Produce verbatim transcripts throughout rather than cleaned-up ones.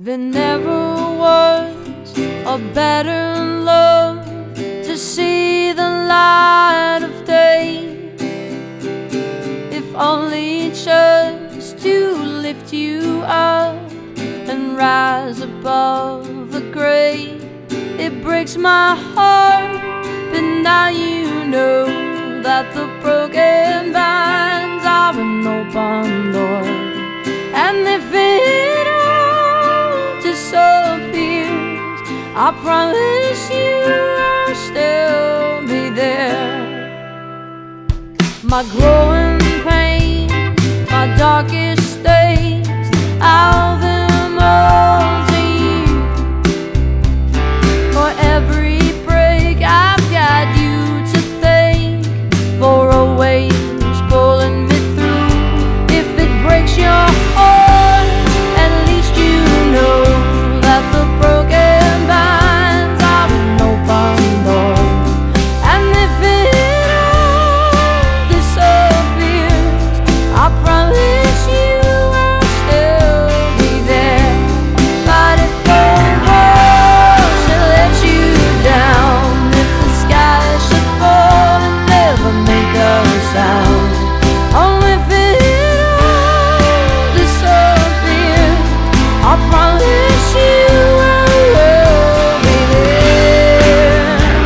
There never was a better love to see the light of day, if only just to lift you up and rise above the gray. It breaks my heart, but now you know that the broken vines are an open door. And if it all disappears, I promise you I'll still be there. My growing pain, my darkest days, I'll owe them all to you. For every break I've got you to thank, for always pulling me through. If it breaks your heart, at least you know that the broken vines are an open door. And if it all disappears, I promise you I'll still be there. But if the world should let you down, if the sky should fall and never make a sound, oh, if it all disappears, I promise you I will be there.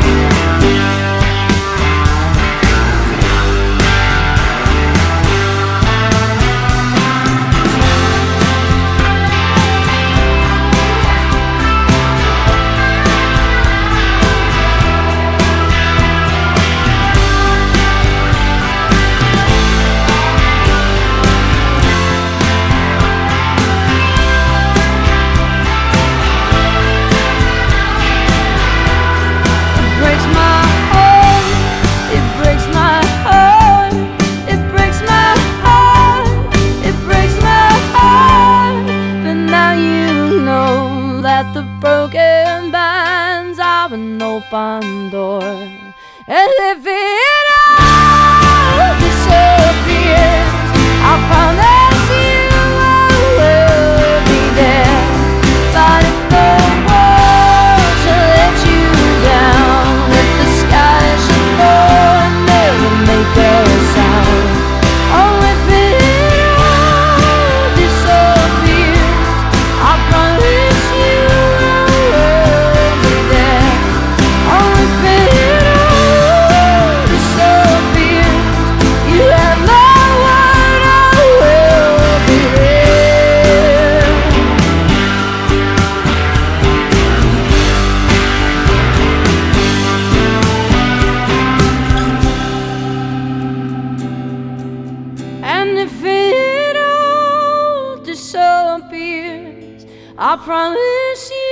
It breaks my heart, it breaks my heart, it breaks my heart, it breaks my heart. But now you know that the broken vines are an open door. And if it all disappears, I promise you I will be there. But if the world should let you down, if the sky should fall and never make a sound, oh, if it all disappears, I promise you I will be there. Oh, if it all disappears, you have my word, I will be there. And if it all disappears, I promise you